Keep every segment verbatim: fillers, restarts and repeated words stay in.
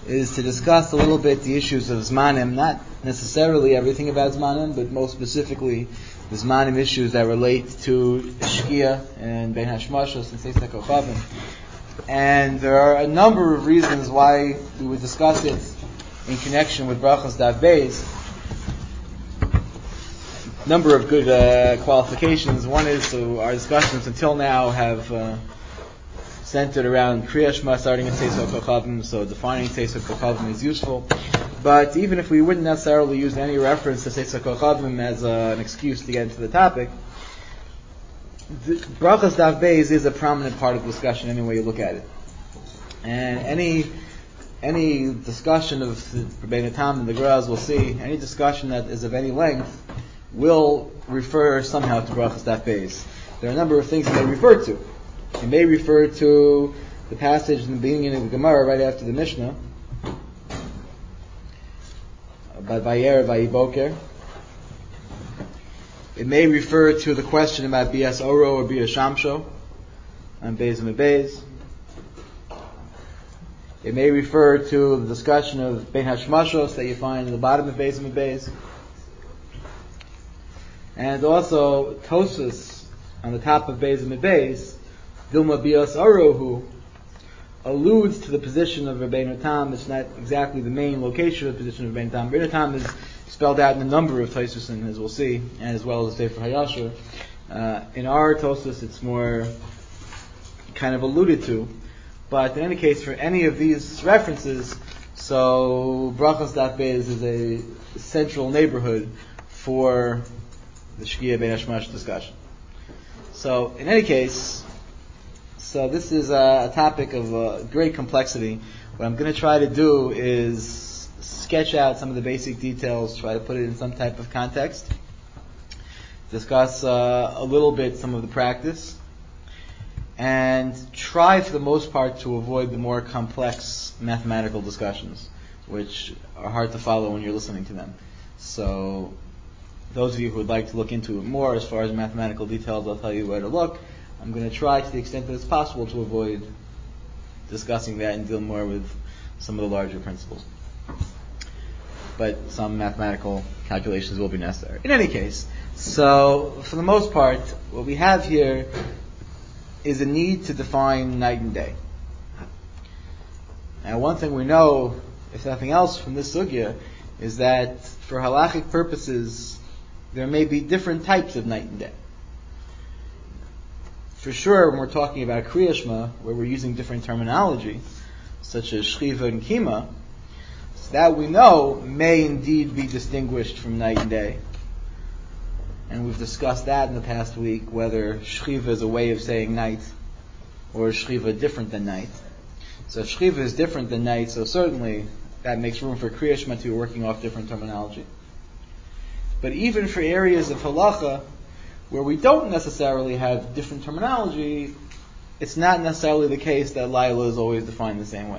is to discuss a little bit the issues of Zmanim, not necessarily everything about Zmanim, but most specifically the Zmanim issues that relate to Shkia and Bein Hashmashos and Seisei Kochavim. And there are a number of reasons why we would discuss it in connection with Brachos Daf Beis. Number of good uh, qualifications. One is, so our discussions until now have uh, centered around Kriya Shema starting at Seisei Kochavim, so defining Seisei Kochavim is useful. But even if we wouldn't necessarily use any reference to Seisei Kochavim as uh, an excuse to get into the topic, the Brachos Daf Beis is a prominent part of the discussion any way you look at it. And any any discussion of the Rebbeinu Tam and the Graz, we'll see, any discussion that is of any length will refer somehow to Brachos Daf Beis. There are a number of things it may refer to. It may refer to the passage in the beginning of the Gemara right after the Mishnah, by Vayer Vayiboker. It may refer to the question about Bias Oro or Bias Shamsho and Beis and Beis. It may refer to the discussion of Bein Hashmashos that you find at the bottom of Beis and Beis. And also Tosfos on the top of Beis and Beis, Dilma Bias Orohu, alludes to the position of Rebbeinu Tam. It's not exactly the main location of the position of Rebbeinu Tam. Rebbeinu Tam is spelled out in a number of Tosfos, as we'll see, and as well as Sefer Hayashar. Uh, in our Tosfos, it's more kind of alluded to. But in any case, for any of these references, so Brachos Daf Beis is a central neighborhood for the Shkia Bein Hashmash discussion. So, in any case, so this is a, a topic of uh, great complexity. What I'm going to try to do is sketch out some of the basic details, try to put it in some type of context, discuss uh, a little bit some of the practice, and try for the most part to avoid the more complex mathematical discussions, which are hard to follow when you're listening to them. So, those of you who would like to look into it more as far as mathematical details, I'll tell you where to look. I'm going to try to the extent that it's possible to avoid discussing that and deal more with some of the larger principles. But some mathematical calculations will be necessary. In any case, so for the most part, what we have here is a need to define night and day. Now, one thing we know, if nothing else, from this sugya, is that for halachic purposes, there may be different types of night and day. For sure, when we're talking about Kriya Shema, where we're using different terminology, such as Shchiva and Kima, so that we know may indeed be distinguished from night and day. And we've discussed that in the past week, whether Shchiva is a way of saying night, or Shchiva different than night. So if Shchiva is different than night, so certainly that makes room for Kriya Shema to be working off different terminology. But even for areas of halacha, where we don't necessarily have different terminology, it's not necessarily the case that Laila is always defined the same way.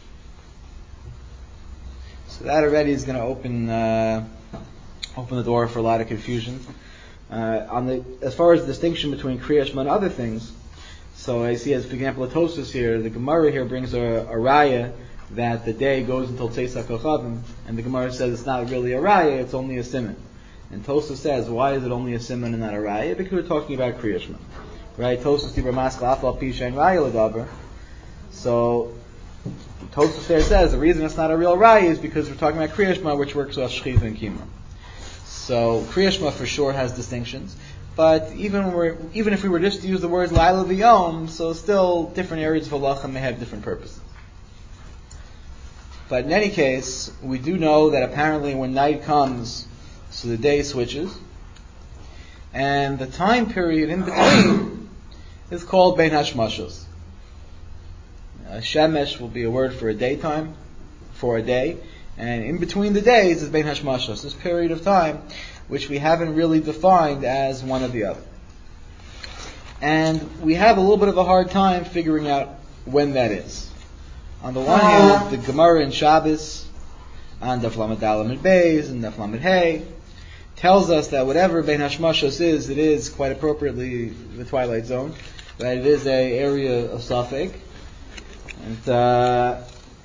So that already is going to open uh, open the door for a lot of confusion. Uh, on the as far as the distinction between Kriya Shema and other things, so I see as for example a Tosfos here, the Gemara here brings a, a raya that the day goes until Seisei Kochavim, and the Gemara says it's not really a raya, it's only a siman. And Tosfos says, why is it only a siman and not a raya? Because we're talking about Kriya Shema. Right? Tosfos Dibra Maskal Afal Pisha and Raya L'Daber. So, Tosfos there says, the reason it's not a real raya is because we're talking about Kriya Shema, which works off Shchiva and Kima. So, Kriya Shema for sure has distinctions. But even when we're, even if we were just to use the words Laila V'Yom, so still different areas of halacha may have different purposes. But in any case, we do know that apparently when night comes, so the day switches, and the time period in between is called Bein Hashmashos. Uh, Shemesh will be a word for a daytime, for a day, and in between the days is Bein Hashmashos, this period of time which we haven't really defined as one or the other. And we have a little bit of a hard time figuring out when that is. On the one hand, the Gemara in Shabbos, on Daf Lamed Dalet and Beis, and Daf Lamed Hey, tells us that whatever Bein Hashmashos is, it is quite appropriately the twilight zone, that it is an area of Safek. And uh,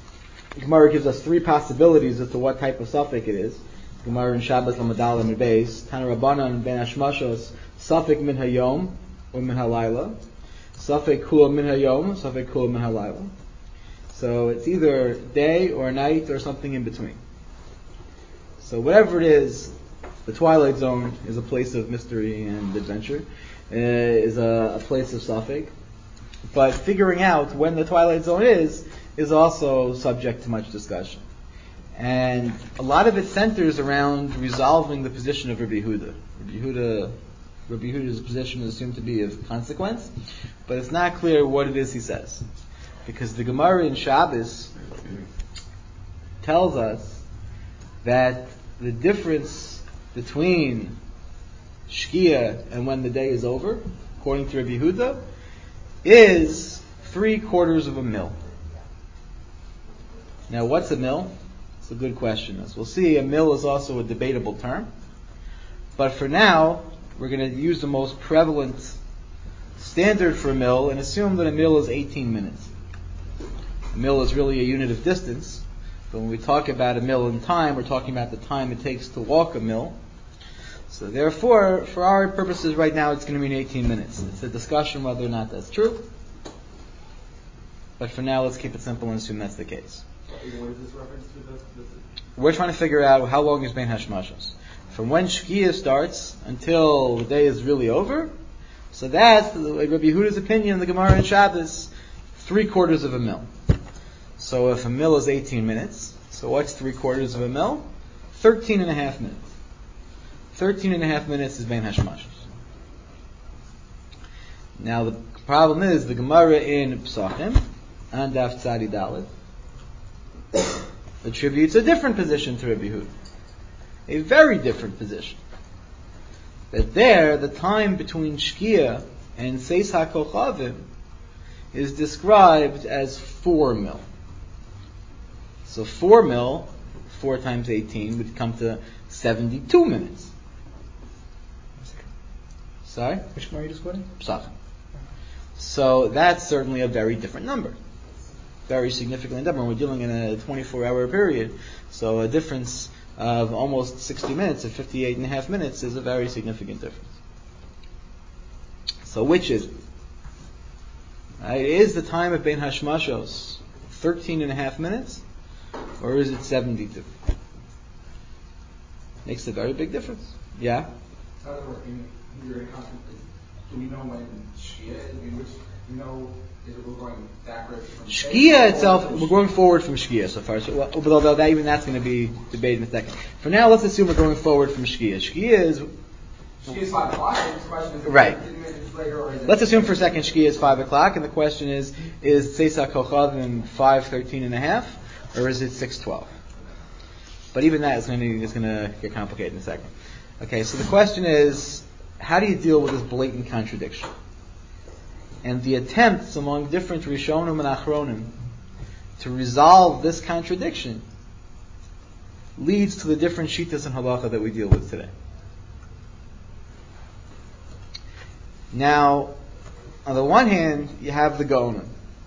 the Gemara gives us three possibilities as to what type of suffix it is. Gemara in Shabbos Lamadal and Beis, Tana Rabbanan Ben Hashmashos, suffix min hayom or min halayla, suffix kula min hayom, suffix kula min halayla. So it's either day or night or something in between. So whatever it is, the Twilight Zone is a place of mystery and adventure, uh, is a, a place of suffix. But figuring out when the Twilight Zone is, is also subject to much discussion. And a lot of it centers around resolving the position of Rabbi Yehuda. Rabbi Yehuda, Rabbi Yehuda's position is assumed to be of consequence, but it's not clear what it is he says. Because the Gemara in Shabbos tells us that the difference between Shkia and when the day is over, according to Rabbi Yehuda, is three quarters of a mil. Now, what's a mil? It's a good question. As we'll see, a mil is also a debatable term. But for now, we're going to use the most prevalent standard for a mil and assume that a mil is eighteen minutes. A mil is really a unit of distance, but when we talk about a mil in time, we're talking about the time it takes to walk a mil. So therefore, for our purposes right now, it's going to mean eighteen minutes. It's a discussion whether or not that's true. But for now, let's keep it simple and assume that's the case. What is this reference to? This, this? We're trying to figure out how long is Bein Hashmashos. From when Shkia starts until the day is really over. So that's, like Rabbi Yehuda's opinion in the Gemara in Shabbos, three quarters of a mil. So if a mil is eighteen minutes, so what's three quarters of a mil? Thirteen and a half minutes. Thirteen and a half minutes is Bein Hashmashos. Now the problem is the Gemara in Psachim, and Daf Tzadi Dalet, attributes a different position to Rabbi Yehuda. A very different position. That there, the time between Shkia and Seis HaKochavim is described as four mil. So four mil, four times eighteen, would come to seventy-two minutes. Sorry? Which Gemara are you just quoting? Psachim. So that's certainly a very different number. Very significant number. We're dealing in a twenty-four hour period. So a difference of almost sixty minutes, of fifty-eight and a half minutes, is a very significant difference. So which is it? Right, is the time of Bein Hashmashos thirteen and a half minutes? Or is it seventy-two? Makes a very big difference. Yeah? How does it work? In, you're in constant, do we know when Shkia is? I mean, which, you know, is it we're going backwards from Shkia itself, we're going forward from Shkia so far. So, well, but although that, even that's going to be debated in a second. For now, let's assume we're going forward from Shkia. Shkia is... Shkia is five o'clock, and the question is... Right. Minutes later, or is it Let's assume for a second Shkia is five o'clock, and the question is, is Seis HaKochavim five thirteen and a half, or is it six twelve? But even that is going to is going to get complicated in a second. Okay, so the question is, how do you deal with this blatant contradiction? And the attempts among different Rishonim and Achronim to resolve this contradiction leads to the different Shittas and Halacha that we deal with today. Now, on the one hand, you have the Gaonim,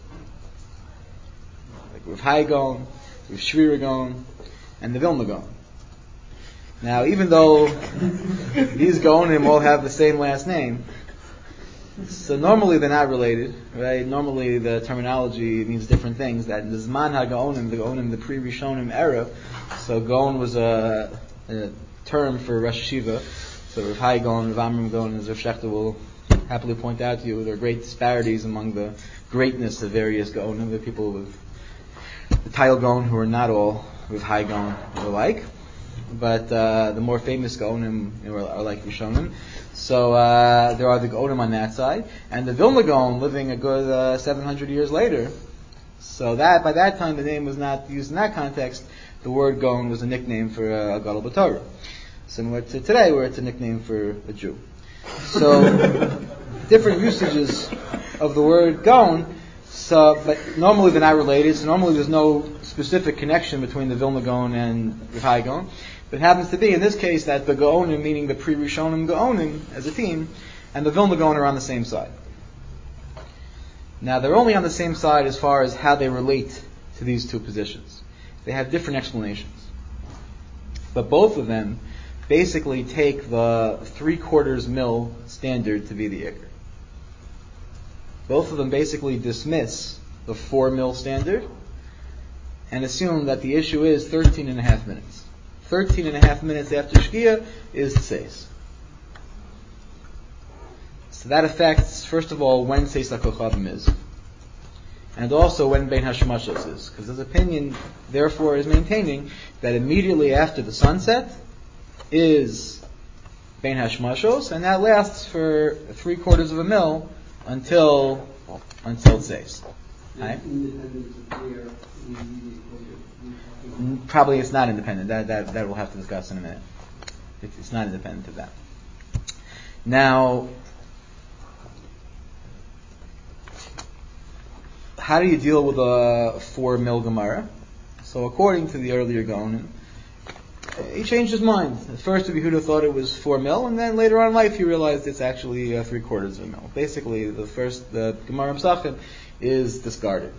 like Rav Hai Gaon, Rav Shvira Gaon, and the Vilna Gaon. Now, even though these Gaonim all have the same last name, so normally they're not related, right? Normally the terminology means different things. That in the Zman HaGaonim, the Gaonim, the pre-Rishonim era, so Gaon was a, a term for Rosh Hashiva. So Rav Hai Gaon, Rav Amram Gaon, as Rav Shechter will happily point out to you, there are great disparities among the greatness of various Gaonim. There are people with the title Gaon who are not all Rav Hai Gaon alike. But uh, the more famous Gaonim, you know, are, are like Rishonim. So uh, there are the Gaonim on that side, and the Vilna Gaon living a good uh, seven hundred years later. So that by that time the name was not used in that context. The word Gaon was a nickname for uh, a Gadol B'Torah, similar to today, where it's a nickname for a Jew. So different usages of the word Gaon. So, but normally they're not related. So normally there's no specific connection between the Vilna Gaon and Rav Hai Gaon. But it happens to be in this case that the Gaonim, meaning the pre-Rishonim Gaonim as a team, and the Vilna Gaon are on the same side. Now they're only on the same side as far as how they relate to these two positions. They have different explanations. But both of them basically take the three quarters mil standard to be the ikr. Both of them basically dismiss the four mil standard and assume that the issue is thirteen and a half minutes. Thirteen and a half minutes after Shkia is Tseis. So that affects, first of all, when Tseis HaKochavim is, and also when Bein Hashmashos is. Because his opinion, therefore, is maintaining that immediately after the sunset is Bein Hashmashos, and that lasts for three quarters of a mil until until Tseis. Right? Probably it's not independent. That that that we'll have to discuss in a minute. It's, it's not independent of that. Now, how do you deal with a four mil Gemara? So according to the earlier Gaonim, he changed his mind. At first, Rabbi Yehuda thought it was four mil, and then later on in life, he realized it's actually uh, three quarters of a mil. Basically, the first, the Gemara Pesachim is discarded.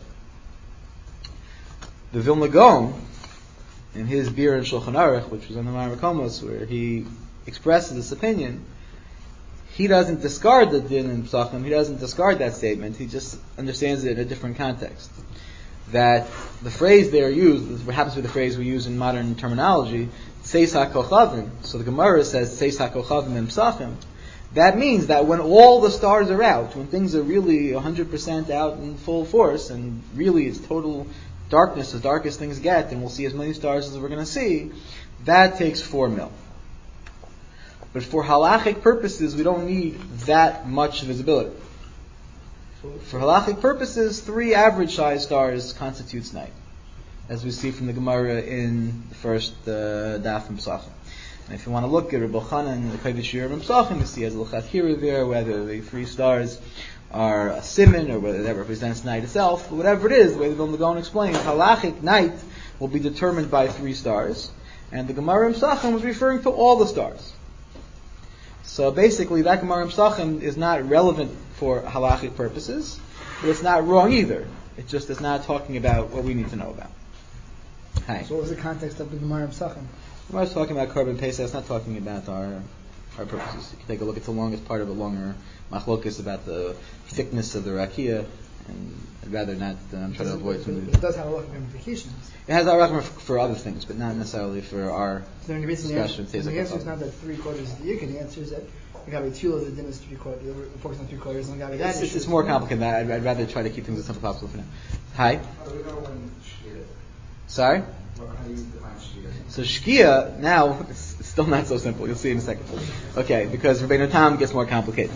The Vilna Gaon, in his Bir and Shulchan Aruch, which was on the Ma'amar Komos, where he expresses this opinion, he doesn't discard the din in Pesachim, he doesn't discard that statement, he just understands it in a different context. That the phrase there used, this happens to be the phrase we use in modern terminology, Tseis HaKochavim, so the Gemara says Tseis HaKochavim in Pesachim, that means that when all the stars are out, when things are really one hundred percent out in full force, and really it's total darkness, as dark as things get, and we'll see as many stars as we're going to see, that takes four mil. But for halachic purposes, we don't need that much visibility. For halachic purposes, three average size stars constitutes night, as we see from the Gemara in the first uh, daf in Pesachim. And if you want to look at Rabbi Chanan, the Kodesh Yir in Pesachim, you see as a l'chachira there, whether the three stars are a siman or whether that represents night itself, but whatever it is, the way the Vilna Gaon explains, halachic night will be determined by three stars, and the Gemara in Pesachim was referring to all the stars. So basically, that Gemara in Pesachim is not relevant for halachic purposes, but it's not wrong either. It just is not talking about what we need to know about. Hi. So what was the context of the Gemara in Pesachim? The Gemara is talking about Korban Pesach. It's not talking about our our purposes. You can take a look. It's the longest part of a longer machlokas about the thickness of the rakia, and I'd rather not. Uh, I'm trying to avoid some. It does have a lot of implications. It has our for other things, but not necessarily for our so the discussion. The answer, the answer is not that three quarters is the yikah. The answer is that Gabi Tula, the din is three quarters. We're focused on three quarters, and Gabi It's, it's, it's more complicated than that. I'd, I'd rather try to keep things as simple as possible for now. Hi. How do we know when Shkia is? Sorry. Well, how do you define Shkia? So Shkia now it's, it's still not so simple. You'll see in a second. Okay, because Rabbeinu Tam gets more complicated.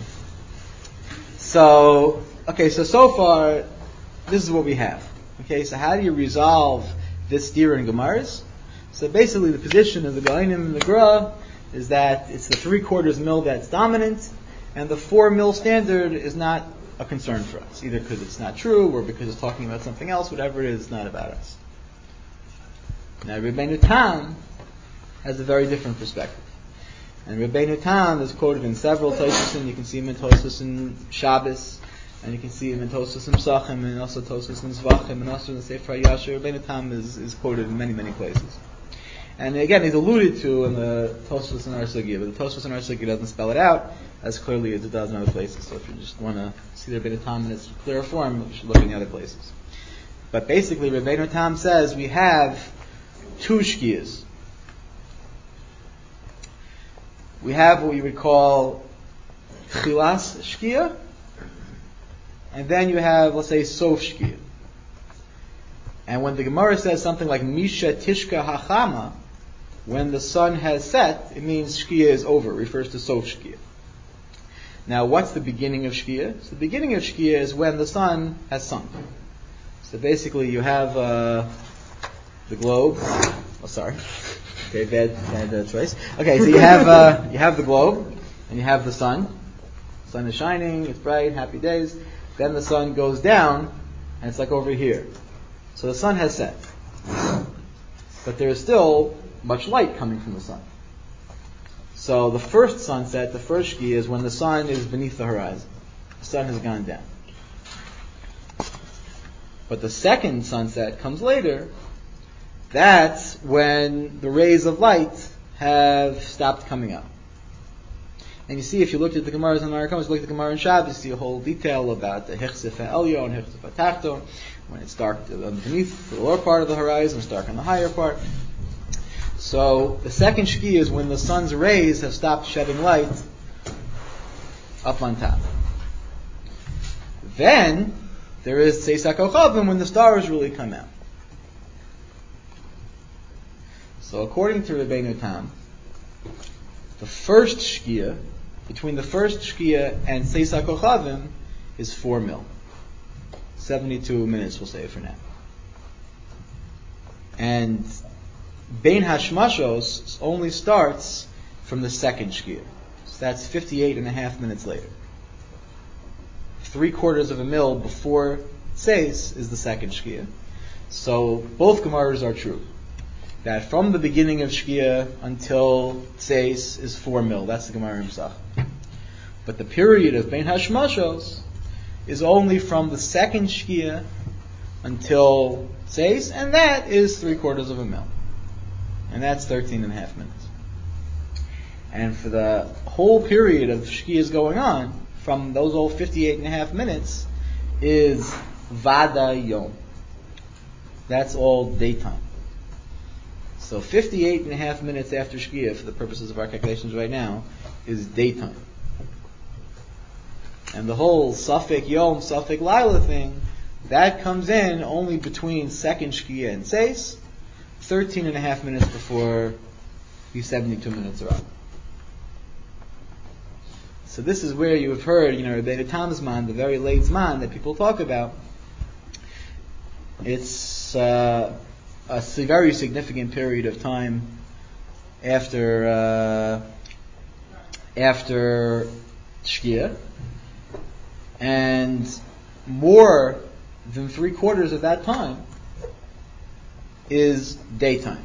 So okay, so so far this is what we have. Okay, so how do you resolve this stira in Gemaras? So basically, the position of the Gaonim and the Gra is that it's the three quarters mil that's dominant, and the four mil standard is not a concern for us, either because it's not true or because it's talking about something else. Whatever it is, it's not about us. Now, Rabbeinu Tam has a very different perspective, and Rabbeinu Tam is quoted in several Tosos, and you can see him in Tosos in Shabbos, and you can see him in Tosos in Pesachim, and also Tosos in Zvachim, and also in the Sefer HaYashar. Rabbeinu Tam is, is quoted in many, many places. And again, he's alluded to in the Tosos in Our Sugya, but the Tosos in Our Sugya doesn't spell it out as clearly as it does in other places. So if you just want to see the Rabbeinu Tam in its clearer form, you should look in the other places. But basically, Rabbeinu Tam says we have two shkiyas. We have what you would call chilas shkiya, and then you have, let's say, sof shkiya. And when the Gemara says something like Misha Tishka Hachama, when the sun has set, it means Shkia is over. It refers to Sof Shkia. Now, what's the beginning of Shkia? So the beginning of Shkia is when the sun has sunk. So basically, you have uh, the globe. Oh, sorry. Okay, bad, bad uh, choice. Okay, so you have uh, you have the globe, and you have the sun. The sun is shining. It's bright. Happy days. Then the sun goes down, and it's like over here. So the sun has set. But there is still much light coming from the sun. So the first sunset, the first shki, is when the sun is beneath the horizon. The sun has gone down. But the second sunset comes later, that's when the rays of light have stopped coming out. And you see, if you looked at the Gemara's on Marikomas, you look at the Gemara in Shabbos, you see a whole detail about the Hichsef HaElyon and Hichsef HaTachton, when it's dark underneath the lower part of the horizon, it's dark on the higher part. So the second Shkia is when the sun's rays have stopped shedding light up on top. Then there is Tzeis HaKochavim, when the stars really come out. So according to Rabbeinu Tam, the first Shkia, between the first Shkia and Tzeis HaKochavim, is four mil. seventy-two minutes, we'll say for now. And Bein Hashmashos only starts from the second Shkia. So that's fifty-eight and a half minutes later. Three quarters of a mil before Tzeis is the second Shkia. So both Gemaras are true. That from the beginning of Shkia until Tzeis is four mil. That's the Gemara in Pesach. But the period of Bein Hashmashos is only from the second Shkia until Tzeis, and that is three quarters of a mil. And that's thirteen and a half minutes. And for the whole period of Shkias going on, from those old fifty-eight and a half minutes, is Vada Yom. That's all daytime. So fifty-eight and a half minutes after Shkia, for the purposes of our calculations right now, is daytime. And the whole Safek Yom, Safek Laila thing, that comes in only between second Shkia and Tzeis, thirteen and a half minutes before these seventy-two minutes are up. So this is where you have heard, you know, Rebbeinu Tam's man, the very late Zman that people talk about. It's uh, a very significant period of time after uh, after Shkia, and more than three quarters of that time is daytime.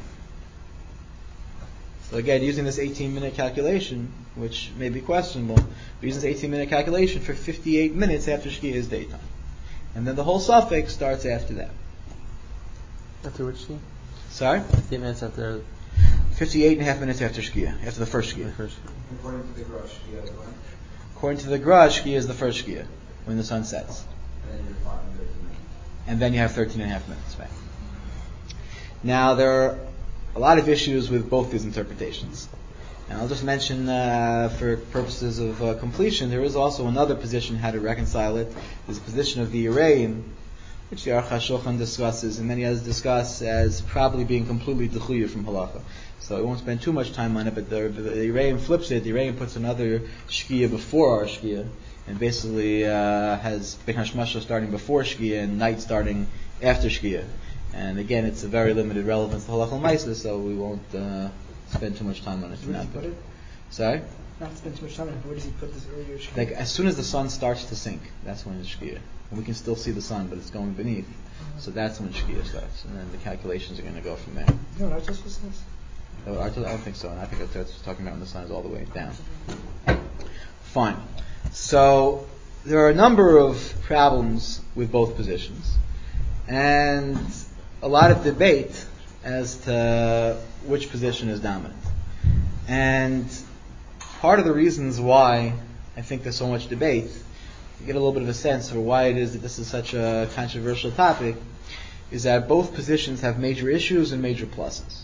So again, using this eighteen minute calculation, which may be questionable, but using this eighteen minute calculation, for fifty-eight minutes after Shkia is daytime. And then the whole suffix starts after that. After which Shkia? Sorry? fifty minutes after... fifty-eight and a half minutes after Shkia, after the first Shkia. The first According to the Grush, Shkia is when? According to the Grush, Shkia is the first Shkia, when the sun sets. And then you're five and thirteen minutes. And then you have thirteen and a half minutes, right? Now, there are a lot of issues with both these interpretations. And I'll just mention, uh, for purposes of uh, completion, there is also another position how to reconcile it. There's a position of the Yereim, which the Aruch HaShulchan discusses, and many others discuss as probably being completely dechuya from halacha. So we won't spend too much time on it, but the, the, the Yereim flips it. The Yereim puts another Shkia before our Shkia, and basically uh, has Bein Hashmashos starting before Shkia and night starting after Shkia. And again, it's a very limited relevance to Halachal Maisa, so we won't uh, spend too much time on it. Where does he put it? Sorry? Not to spend too much time on it, but where does he put this earlier Shkia? Like as soon as the sun starts to sink, that's when it's Shkia. And we can still see the sun, but it's going beneath. Mm-hmm. So that's when Shkia starts. And then the calculations are going to go from there. No, not just this. Oh, I don't think so. I think that's talking about when the sun is all the way down. Fine. So there are a number of problems with both positions, and a lot of debate as to which position is dominant. And part of the reasons why I think there's so much debate, you get a little bit of a sense for why it is that this is such a controversial topic, is that both positions have major issues and major pluses.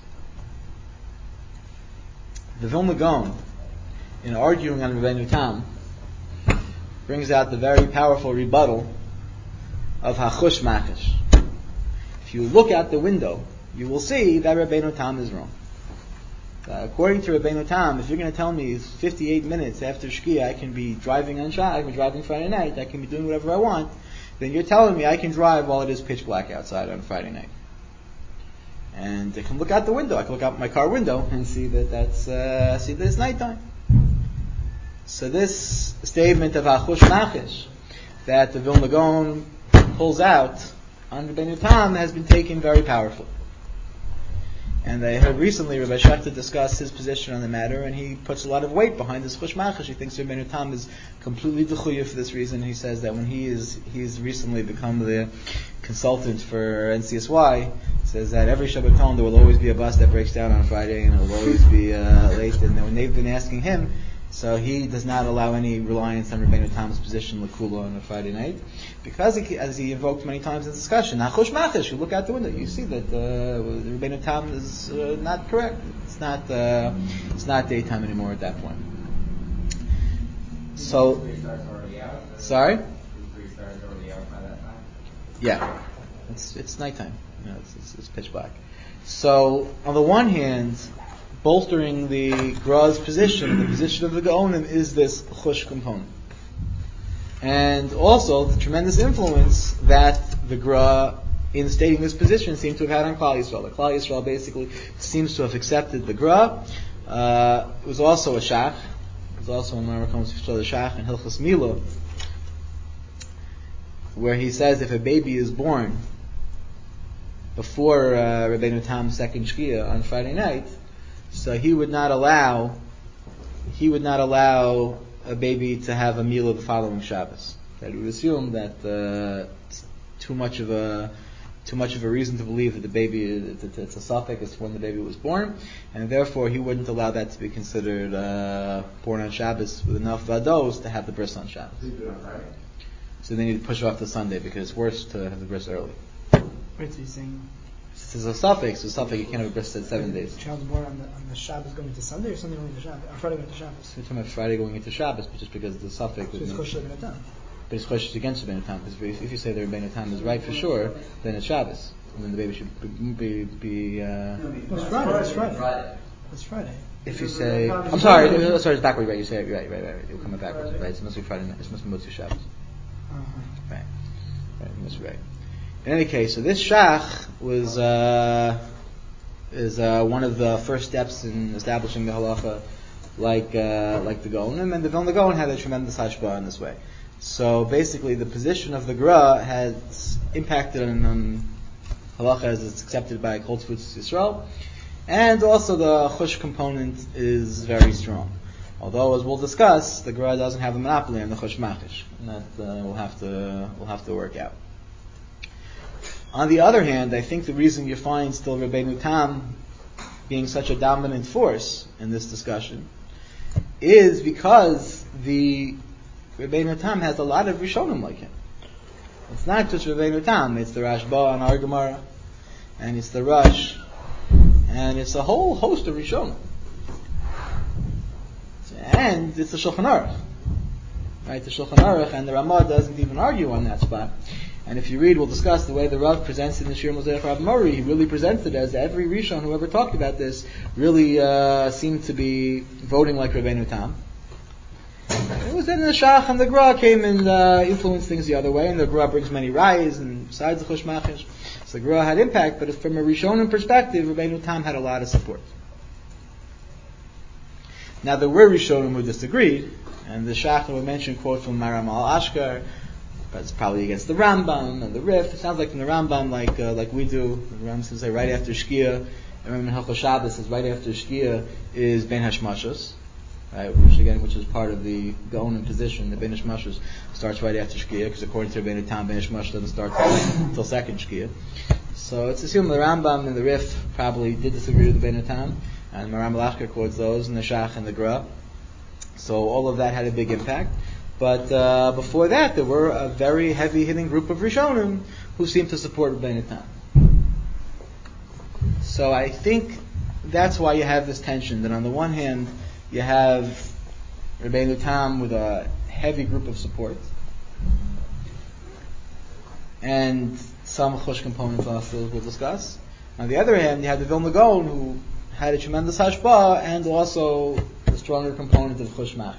The Vilna Gaon, in arguing on Rebbeinu Tam, brings out the very powerful rebuttal of Hachush Machish. If you look out the window, you will see that Rebbeinu Tam is wrong. Uh, according to Rebbeinu Tam, if you're going to tell me fifty-eight minutes after Shkia I can be driving on Shabbat, I can be driving Friday night, I can be doing whatever I want, then you're telling me I can drive while it is pitch black outside on Friday night. And I can look out the window. I can look out my car window and see that that's uh, see that it's nighttime. So this statement of Achush Machish that the Vilna Gaon pulls out on Rebbeinu Tam has been taken very powerfully. And I heard recently Rabbi Shechter discuss his position on the matter, and he puts a lot of weight behind this Chush Machish. He thinks Rebbeinu Tam is completely dechuya for this reason. He says that when he is he's recently become the consultant for N C S Y, says that every Shabbaton there will always be a bus that breaks down on Friday, and it will always be uh, late. And when they've been asking him, so he does not allow any reliance on Rabbeinu Tam's position L'Kula on a Friday night, because he, as he invoked many times in discussion, Nachush Machish, you look out the window, you see that uh, Rabbeinu Tam is uh, not correct. It's not uh, it's not daytime anymore at that point. So, three stars already out. sorry? Three stars already out by that time. Yeah, it's it's nighttime. You know, it's, it's, it's pitch black. So, on the one hand, bolstering the Gra's position, the position of the Gaonim, is this chush component. And also the tremendous influence that the Gra, in stating this position, seemed to have had on Klal Yisrael. The Klal Yisrael basically seems to have accepted the Gra. Uh, it was also a shach. It was also in Mar comes to the shach in Hilchos Milah, where he says if a baby is born before uh, Rabbeinu Tam's second Shkia on Friday night, so he would not allow he would not allow a baby to have a meal of the following Shabbos. That he would assume that uh, it's too much of a too much of a reason to believe that the baby that it's a suffix as to when the baby was born, and therefore he wouldn't allow that to be considered uh, born on Shabbos with enough vados to have the bris on Shabbos. They do it on Friday. So they need to push it off to Sunday because it's worse to have the bris early. Wait, so you're saying Since it's a suffix, a suffix you can't have a bris at seven days. the child's born on the, on the Shabbos going to Sunday, or Sunday going to Shabbos? On Friday going to Shabbos? We're talking about Friday going into Shabbos, but just because the suffix So would it's make, kosher in a time. but it's questions against Rebbeinu Tam. Because if, if you say that Rebbeinu Tam is right for sure, then it's Shabbos, and then the baby should be. be uh, No, it's Friday. It's Friday. It's Friday. if you say, I'm sorry, no, sorry, it's backward. Right, you say it right, right, right. right. It will come out backwards. Right, it must be Friday night. It must be Motzei Shabbos. Uh-huh. Right, right, you must be right. In any case, so this shach was uh, is uh, one of the first steps in establishing the halacha, like uh, like the Gaonim, and the Vilna Gaon had a tremendous hashpah in this way. So basically, the position of the Gra has impacted on um, halacha as it's accepted by Kol Tzvutz Yisrael, and also the chush component is very strong. Although, as we'll discuss, the Gra doesn't have a monopoly on the chush machish, and that uh, we'll have to we'll have to work out. On the other hand, I think the reason you find still Rabbeinu Tam being such a dominant force in this discussion is because the Rabbeinu Tam has a lot of Rishonim like him. It's not just Rabbeinu Tam, it's the Rashba and Ar Gemara, and it's the Rush, and it's a whole host of Rishonim. And it's the Shulchan Aruch. Right, the Shulchan Aruch and the Ramah doesn't even argue on that spot. And if you read, we'll discuss the way the Rav presents it in the Shir Mosaic Rav Mori. He really presents it as every Rishon who ever talked about this really uh, seemed to be voting like Rabbeinu Tam. It was then the Shach and the Gra came and uh, influenced things the other way, and the Gra brings many rayas, and besides the Chush Machish, so the Gra had impact, but from a Rishonim perspective, Rabbeinu Tam had a lot of support. Now there were Rishonim who disagreed, and the Shach that we mentioned quote from Maram al-Ashkar, but it's probably against the Rambam and the Rif. It sounds like from the Rambam, like uh, like we do. The Rambam says right after Shkia, I remember in Hilchos Shabbos says right after Shkia is Ben Hashmashos, right? Which again, which is part of the Gaonim position. The Ben Hashmashos starts right after Shkia, because according to Rabbeinu Tam, Ben Hashmashos doesn't start until second Shkia. So it's assumed the Rambam and the Rif probably did disagree with the Rabbeinu Tam, and Maram al-Ashkar quotes those, and the Shach and the Gra. So all of that had a big impact. But uh, before that, there were a very heavy-hitting group of Rishonim who seemed to support Rabbeinu Tam. So I think that's why you have this tension, that on the one hand, you have Rabbeinu Tam with a heavy group of support, and some chush components also we'll discuss. On the other hand, you have the Vilna Gaon, who had a tremendous hashpah, and also a stronger component of chush machish.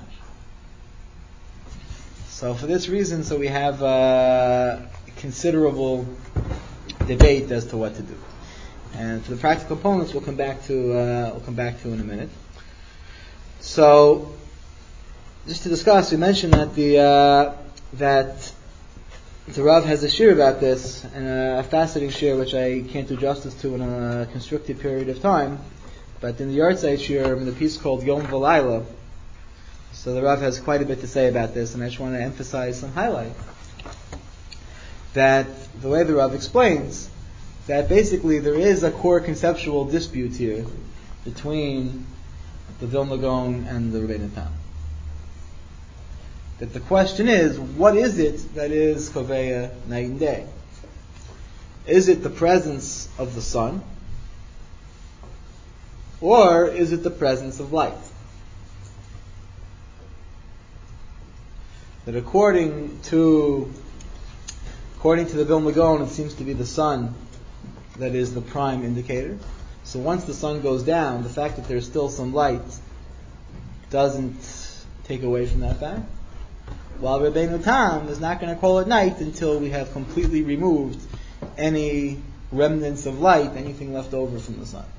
So for this reason, so we have uh, considerable debate as to what to do. And for the practical components, we'll come back to uh, we'll come back to in a minute. So, just to discuss, we mentioned that the uh, that the Rav has a shir about this, and a fascinating shir which I can't do justice to in a constricted period of time. But in the Yartzeit shir, in the piece called Yom V'Layla, so the Rav has quite a bit to say about this, and I just want to emphasize some highlight. That the way the Rav explains that basically there is a core conceptual dispute here between the Vilna Gaon and the Rebbeinu Tam. That the question is, what is it that is Koveya night and day? Is it the presence of the sun? Or is it the presence of light? That according to according to the Vilna Gaon, it seems to be the sun that is the prime indicator. So once the sun goes down, the fact that there's still some light doesn't take away from that fact. While Rebbeinu Tam is not going to call it night until we have completely removed any remnants of light, anything left over from the sun.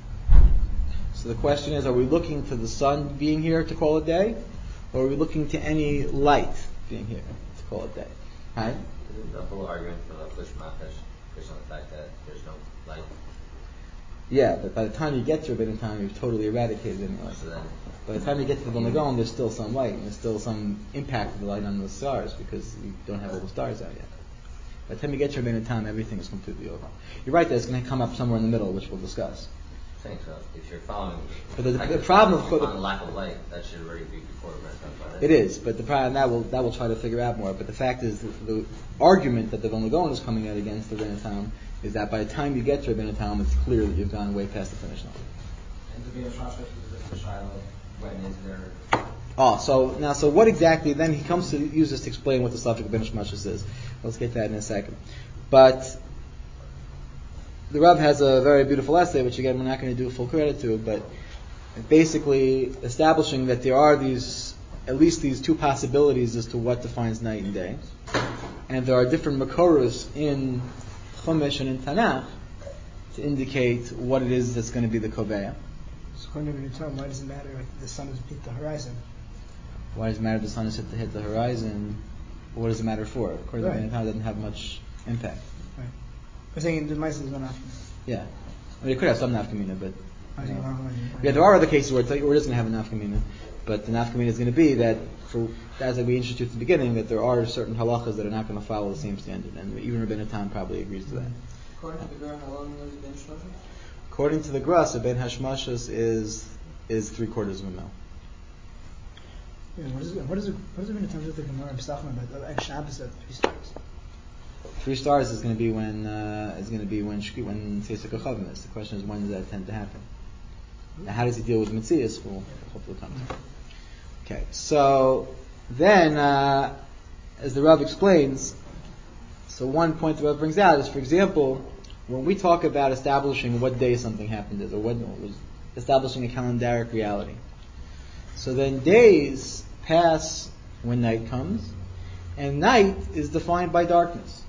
So the question is, are we looking to the sun being here to call it day? Or are we looking to any light being here to call it day? Right? Isn't the whole argument for the Kush Machash based on the fact that there's no light? Yeah, but by the time you get to Rebbeinu Tam, you've totally eradicated any light. So then, By the time you get to the Vilna Gaon, there's still some light, and there's still some impact of the light on the stars, because you don't have all the stars out yet. By the time you get to Rebbeinu Tam, everything is completely over. You're right that it's going to come up somewhere in the middle, which we'll discuss. I think so. If you're following, But the, the, like the problem of on the lack of light, that should already be before it. it is, but the problem that will that will try to figure out more. But the fact is, the, the argument that the Vilna Gaon is coming out against the Rebbeinu Tam is that by the time you get to Rebbeinu Tam, it's clear that you've gone way past the finish line. And to be a Shasha is the Shiloh, when is there? Oh, so now, so what exactly? Then he comes to use this to explain what the subject of Ben Shmashas is. Let's get to that in a second. But the Rav has a very beautiful essay, which again we're not going to do full credit to, but basically establishing that there are these, at least these two possibilities as to what defines night and day, and there are different makoros in Chumash and in Tanakh to indicate what it is that's going to be the Koveya. So according to Rebbeinu Tam, why does it matter if the sun is hit the horizon? Why does it matter if the sun is hit the, hit the horizon? What does it matter for? According Right. to Rebbeinu Tam, it doesn't have much impact. Right. I'm saying the mice is not option. Yeah. I mean, it could have some nafkamina, but I you think, know. well, I- Yeah, there are other cases where, it's like, where it is going to have a nafkamina, but the nafkamina is going to be that, for as we introduced at the beginning, that there are certain halachas that are not going to follow the same standard, and even Rebbeinu Tam probably agrees to that. According to the Gra, how long was Ben Shmashas? According to the Gras, a Ben Hashmashas is is three quarters of a mil. Yeah, what is it? What is it? What does Rebbeinu Tam do with the Gemara Pesachim about the like Shabbos at three stars? Three stars is going to be when uh, is going to be when shki, when Seisek Chavim is. The question is, when does that tend to happen? Now, how does he deal with Metzias? We'll hopefully come to. Okay, so then, uh, as the Rav explains, so one point the Rav brings out is, for example, when we talk about establishing what day something happened is, or what was establishing a calendaric reality. So then days pass when night comes, and night is defined by darkness.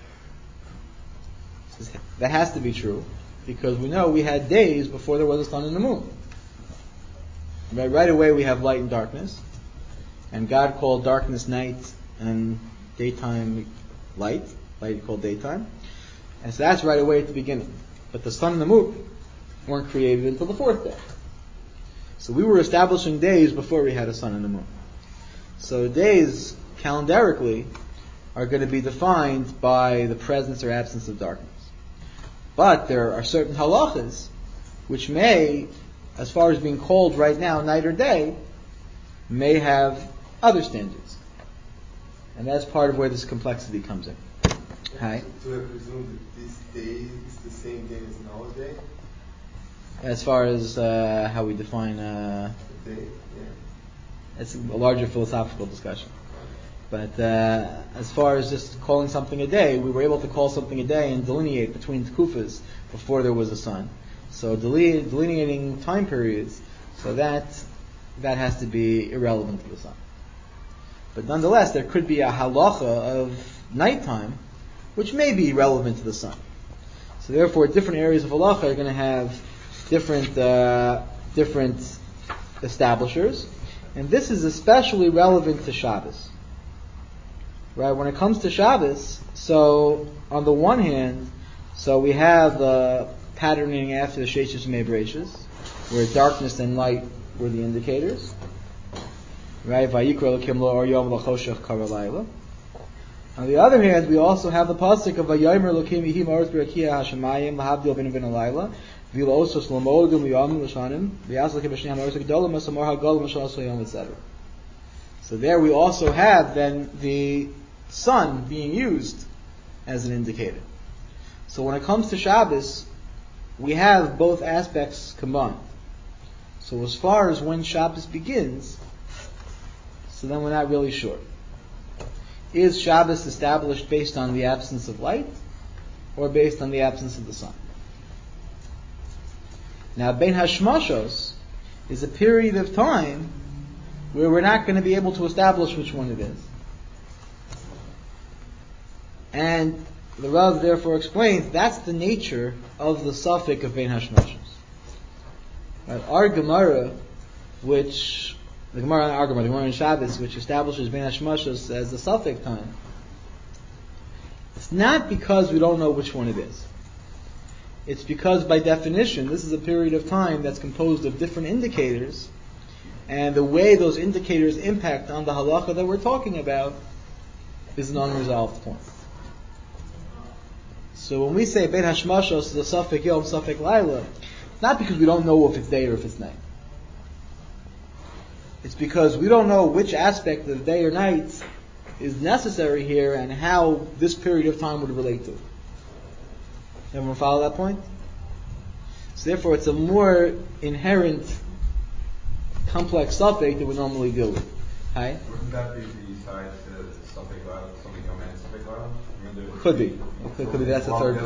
That has to be true, because we know we had days before there was a sun and the moon. Right, right away we have light and darkness, and God called darkness night and daytime light, light he called daytime, and so that's right away at the beginning. But the sun and the moon weren't created until the fourth day. So we were establishing days before we had a sun and a moon. So days, calendarically, are going to be defined by the presence or absence of darkness. But there are certain halachas which may, as far as being called right now night or day, may have other standards. And that's part of where this complexity comes in. Hi. So I presume that this day is the same day as another day? As far as uh, how we define, uh, The day? Yeah. it's a larger philosophical discussion. But uh, as far as just calling something a day, we were able to call something a day and delineate between kufas before there was a sun. So deline- delineating time periods, so that that has to be irrelevant to the sun. But nonetheless, there could be a halacha of nighttime, which may be relevant to the sun. So therefore, different areas of halacha are going to have different uh, different establishers, and this is especially relevant to Shabbos. Right, when it comes to Shabbos, so on the one hand, so we have the patterning after the Sheshes and Mebreshus, where darkness and light were the indicators. Right, Vayikra L'Kim Lo Or Yom L'Choshech Kara Layla. On the other hand, we also have the pasuk of Vayomer Elokim Yehi Ma'aretz B'Rakia Hashemayim Lahavdil Ben Ben Alayla V'Lo Osos L'Modim L'Yamim L'Shanim V'Yas L'Kim B'Shnei HaMa'aretz Gedolim Asamar HaGolim L'Shal Soyam, et cetera. So there we also have then the sun being used as an indicator. So when it comes to Shabbos, we have both aspects combined. So as far as when Shabbos begins, so then we're not really sure. Is Shabbos established based on the absence of light or based on the absence of the sun? Now, Bein Hashmashos is a period of time where we're not going to be able to establish which one it is. And the Rav therefore explains that's the nature of the suffix of Bein Hashmashos. Right? Our Gemara, which the Gemara, our Gemara, the Gemara in Shabbos, which establishes Bein Hashmashos as the suffix time, it's not because we don't know which one it is. It's because by definition this is a period of time that's composed of different indicators, and the way those indicators impact on the halacha that we're talking about is an unresolved point. So when we say Bein Hashmashos is a suffix Yom, suffix Laila, it's not because we don't know if it's day or if it's night. It's because we don't know which aspect of day or night is necessary here and how this period of time would relate to it. Everyone follow that point? So therefore it's a more inherent, complex suffix that we normally deal with. Hi? Wouldn't that be the side to something about something coming in something about? Could be. It could, could be. That's the third.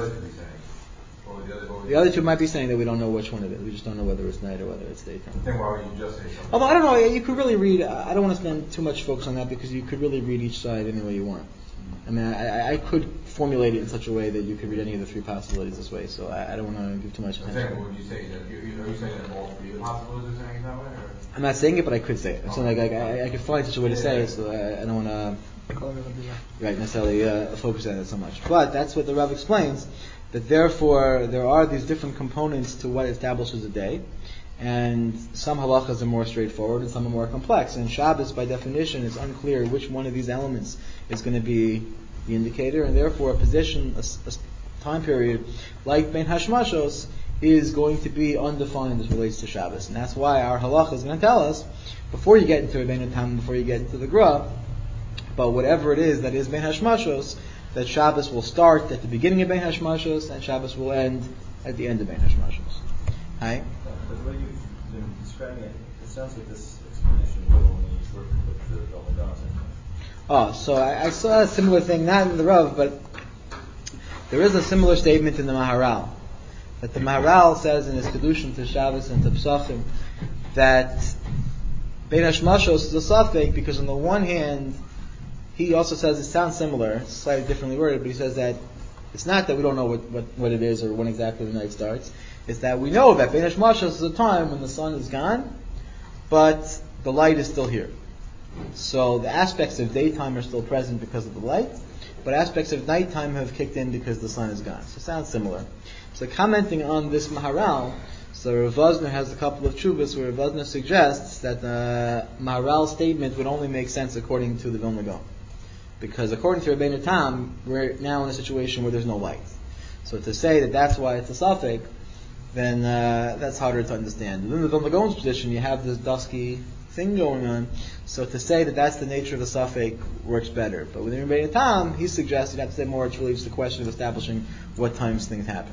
The other two might be saying that we don't know which one it is. We just don't know whether it's night or whether it's daytime. Then why would you just say something? Although I don't know, you could really read. I don't want to spend too much focus on that because you could really read each side any way you want. I mean, I, I could formulate it in such a way that you could read any of the three possibilities this way. So I, I don't want to give too much attention. Saying, what would you say? That you, are you saying that all three of the possibilities are saying that way? Or? I'm not saying it, but I could say it. I'm saying like I, I, I could find such a way to say it, so I, I don't want to right necessarily uh, focus on it so much. But that's what the Rav explains. That therefore there are these different components to what establishes a day, and some halachas are more straightforward and some are more complex. And Shabbos, by definition, it's unclear which one of these elements is going to be the indicator, and therefore a position, a, a time period like Bein Hashmashos is going to be undefined as relates to Shabbos. And that's why our halacha is going to tell us, before you get into Rebbeinu Tam, before you get into the Gra, but whatever it is that is Bein Hashmashos, that Shabbos will start at the beginning of Bein Hashmashos and Shabbos will end at the end of Bein Hashmashos. Hi? But the way you've been describing it, it sounds like this explanation will only work with the Vilna Gaon. Oh, so I, I saw a similar thing, not in the Rav, but there is a similar statement in the Maharal. That the Maharal says in his Kedushin to Shabbos and to Pesachim that Bein Hashmashos is a suffix because on the one hand, he also says, it sounds similar, it's slightly differently worded, but he says that it's not that we don't know what, what, what it is or when exactly the night starts. It's that we know that Bein Hashmashos is a time when the sun is gone, but the light is still here. So the aspects of daytime are still present because of the light, but aspects of nighttime have kicked in because the sun is gone. So it sounds similar. So commenting on this Maharal, so Rav Vosner has a couple of chuvas where Rav Vosner suggests that the Maharal's statement would only make sense according to the Vilna Gaon. Because according to Rebbeinu Tam, we're now in a situation where there's no light. So to say that that's why it's a suffix, then uh, that's harder to understand. Within the Vilna Gaon's position, you have this dusky thing going on. So to say that that's the nature of the suffix works better. But within Rebbeinu Tam, he suggests you'd have to say more. It's really just a question of establishing what times things happen.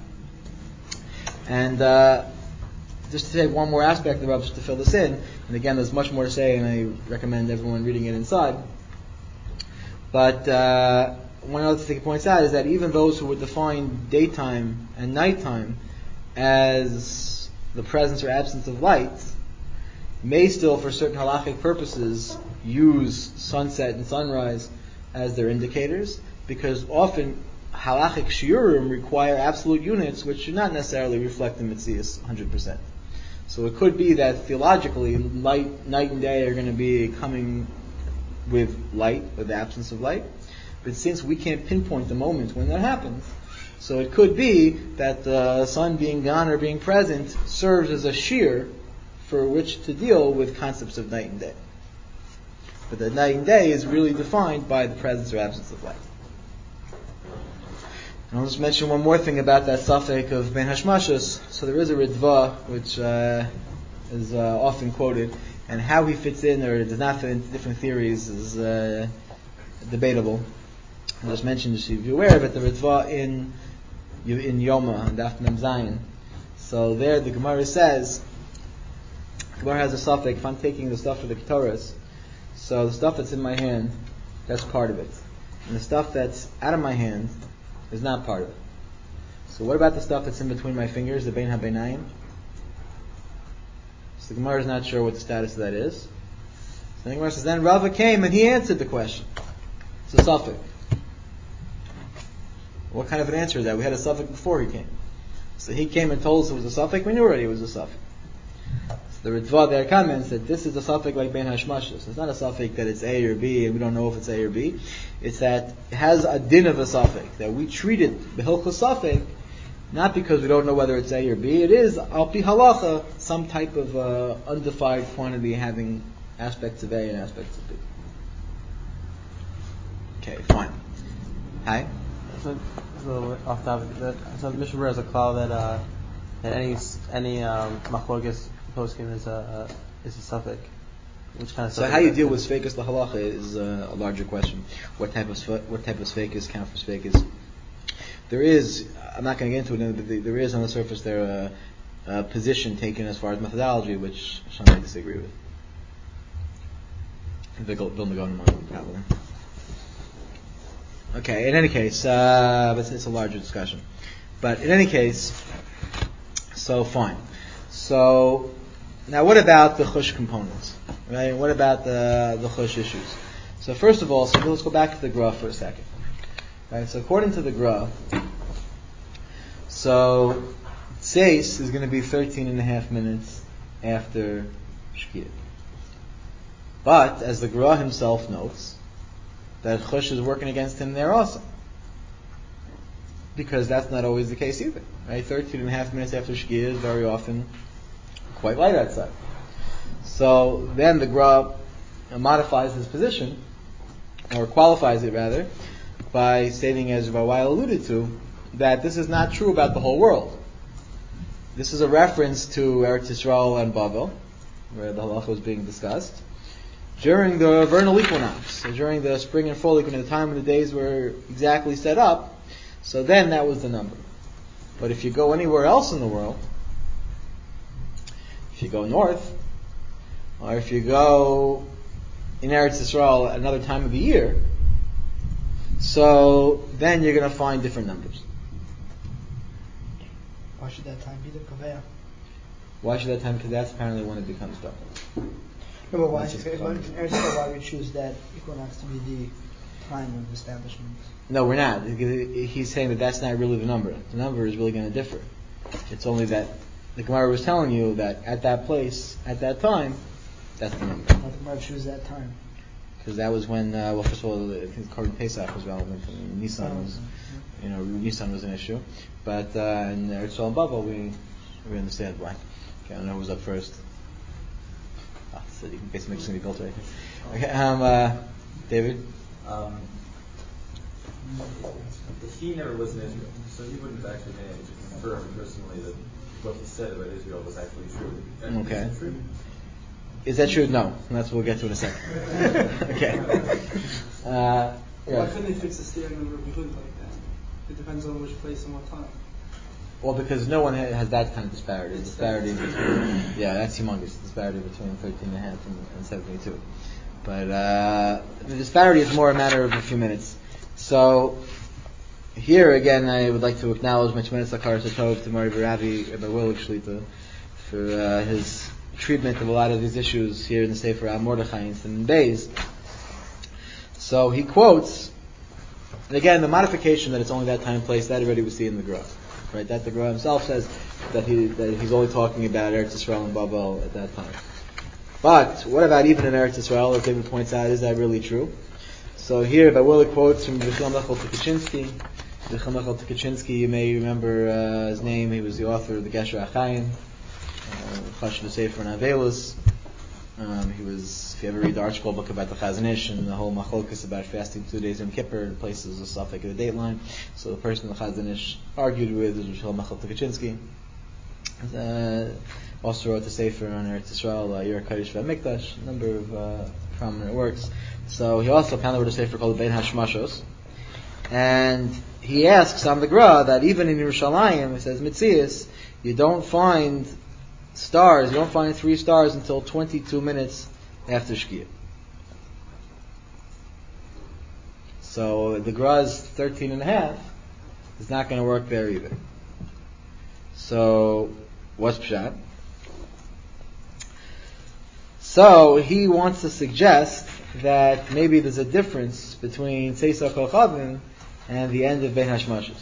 And uh, just to take one more aspect of the Rav, just to fill this in, and again, there's much more to say, and I recommend everyone reading it inside. But uh, one other thing he points out is that even those who would define daytime and nighttime as the presence or absence of light may still, for certain halachic purposes, use sunset and sunrise as their indicators, because often halachic shiurim require absolute units which do not necessarily reflect the Metzias one hundred percent. So it could be that theologically light, night and day are going to be coming with light, with the absence of light. But since we can't pinpoint the moment when that happens, so it could be that the sun being gone or being present serves as a shear for which to deal with concepts of night and day. But the night and day is really defined by the presence or absence of light. And I'll just mention one more thing about that suffix of Ben Hashmashas. So there is a Ritva, which uh, is uh, often quoted, and how he fits in or does not fit into different theories is uh, debatable. I'll just mention, just so you're aware of it, the Ritva in in Yoma, and Daf Mem Zayin. So there the Gemara says, the Gemara has a suffix, if I'm taking the stuff of the Ketores, so the stuff that's in my hand, that's part of it. And the stuff that's out of my hand is not part of it. So what about the stuff that's in between my fingers, the Bein HaBeinayim? So the Gemara is not sure what the status of that is. So the Gemara says, then Rava came and he answered the question. It's a suffix. What kind of an answer is that? We had a suffix before he came. So he came and told us it was a suffix. We knew already it was a suffix. So the Ritva there comments that this is a suffix like Ben Hashmashas. It's not a suffix that it's A or B and we don't know if it's A or B. It's that it has a din of a suffix. That we treat it B'hilchos suffix not because we don't know whether it's A or B. It is al pi halacha some type of uh, undefined quantity having aspects of A and aspects of B. Okay, fine. Hi. So, a little bit off topic. That, so Mishnah Berurah has a call that uh, that any any um, machlokes poskim is a uh, is a suffix. Which kind of so how you deal with sfeikus lahalacha is uh, a larger question. What type of sfe- what type of sfeikus count for sfeikus? There is, I'm not going to get into it, but there is on the surface there a, a position taken as far as methodology, which some may disagree with. Vilna Gaon probably. Okay, in any case, uh, but it's a larger discussion. But in any case, so fine. So, now what about the chush components? Right? What about the the chush issues? So first of all, so let's go back to the Gra for a second. Right, so according to the Gra, so Tzeis is going to be thirteen and a half minutes after Shkia. But, as the Gra himself notes, that Chush is working against him there also. Because that's not always the case either. Right? thirteen and a half minutes after Shkia is very often quite light outside. So then the Gra modifies his position, or qualifies it rather, by stating, as Rawai alluded to, that this is not true about the whole world. This is a reference to Eretz Yisrael and Bavel, where the halacha was being discussed, during the vernal equinox, so during the spring and fall equinox, the time when the days were exactly set up, so then that was the number. But if you go anywhere else in the world, if you go north, or if you go in Eretz Yisrael at another time of the year, so then you're going to find different numbers. Why should that time be the Kaveya? Why should that time? Because that's apparently when it becomes dark. No, but why, That's just if, fun. if, why we choose that equinox to be the time of establishment? No, we're not. He's saying that that's not really the number. The number is really going to differ. It's only that the Gemara was telling you that at that place, at that time, that's the number. Why the Gemara choose that time? Because that was when, uh, well, first of all, I think Korban Pesach was relevant. And Nisan was, you know, Nisan was an issue. But uh, in Eretz Yisrael and Bavel, we we understand why. Okay, I don't know who was up first. Ah, so you can basically make something built right here. Okay, um, uh, David. Um, he never was in Israel, so he wouldn't have actually been able to confirm personally that what he said about Israel was actually true. That Okay. is true. Is that true? No. And that's what we'll get to in a second. Okay. Uh, Why yeah. couldn't they fix the staring number of Yehud like that? It depends on which place and what time. Well, because no one ha- has that kind of disparity. Disparity between, yeah, that's humongous. Disparity between thirteen and a half and, and seventy-two. But uh, the disparity is more a matter of a few minutes. So here again, I would like to acknowledge my tremendous akar satov to Mari Baravi, Rabbi Willig Shlita, for uh, his treatment of a lot of these issues here in the Sefer Al Mordechai and Siman Beis. So he quotes, and again, the modification that it's only that time and place, that already we see in the Gra. Right, that the Gra himself says that he that he's only talking about Eretz Yisrael and Bavel at that time. But what about even in Eretz Yisrael? As David points out, is that really true? So here, by Willie quotes from Michal Mechel Tukachinsky. Michal Mechel Tukachinsky, you may remember uh, his name. He was the author of the Gesher Achayim, Chash V'Sefer and Avelis. Um, he was, if you ever read the article book about the Chazon Ish and the whole machlokas about fasting two days in Kippur, the places a suffix of the dateline. So the person the Chazon Ish argued with is Rishon Machal Tukachinsky. Uh, also wrote the Sefer on Eretz Yisrael, uh, Yer Kaddish VaMikdash, a number of uh, prominent works. So he also apparently wrote a Sefer called Bein Hashmashos. And he asks on the Gra that even in Yerushalayim, it says Mitzias, you don't find stars, you don't find three stars until twenty-two minutes after Shkia. So the Gra's thirteen and a half is not going to work there either. So, what's Pshat? So, he wants to suggest that maybe there's a difference between Tzeisa Kochavim and the end of Bein Hashmashos.